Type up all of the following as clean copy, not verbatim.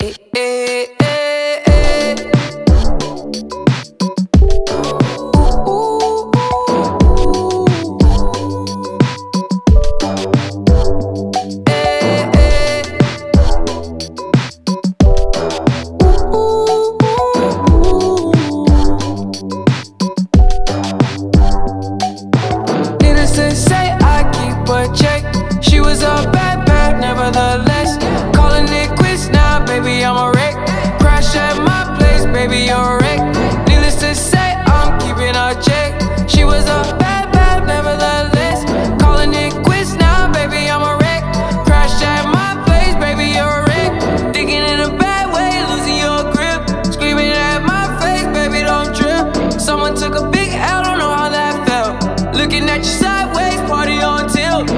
She was a bad, bad, nevertheless. Calling it quits now, baby, I'm a wreck. Crash at my place, baby, you're a wreck. Needless to say, I'm keeping a check. She was a bad, bad, nevertheless. Calling it quits now, baby, I'm a wreck. Crash at my place, baby, you're a wreck. Thinking in a bad way, losing your grip. Screaming at my face, baby, don't trip. Someone took a big L, don't know how that felt. Looking at you sideways, party on tilt.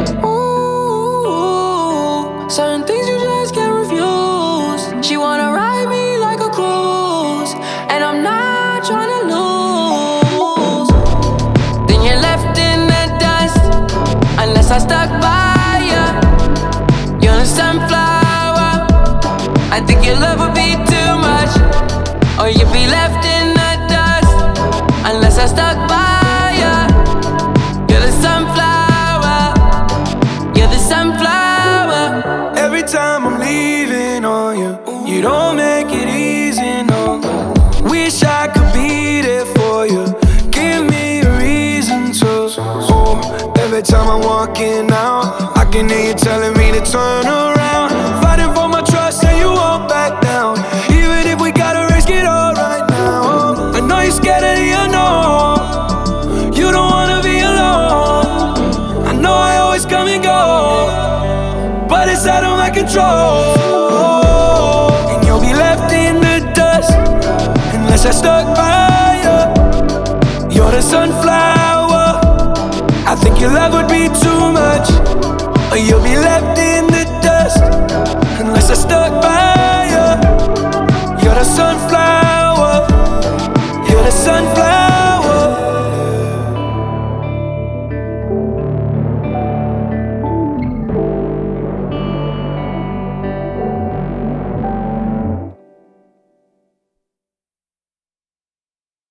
Certain things you just can't refuse. She wanna ride me like a cruise, and I'm not trying to lose. Then you're left in the dust, unless I stuck by ya. You're a sunflower. I think your love would be too much, or you'd be left in the dust, unless I stuck by ya. You're the sunflower. You're the sunflower. Every time I'm leaving on you, you don't make it easy, no. Wish I could be there for you. Give me a reason to. Oh, every time I'm walking out, I can hear you telling me to turn around. Fighting for my trust and you won't back down. Even if we gotta risk it all right now. I know you're scared of the unknown. You don't wanna be alone. I know I always come and go, but it's out of my control. And you'll be left in the dust, unless I stuck by you. You're the sunflower. I think your love would be too much, or you'll be left in the dust, unless I stuck by you. You're the sunflower. You're the sunflower.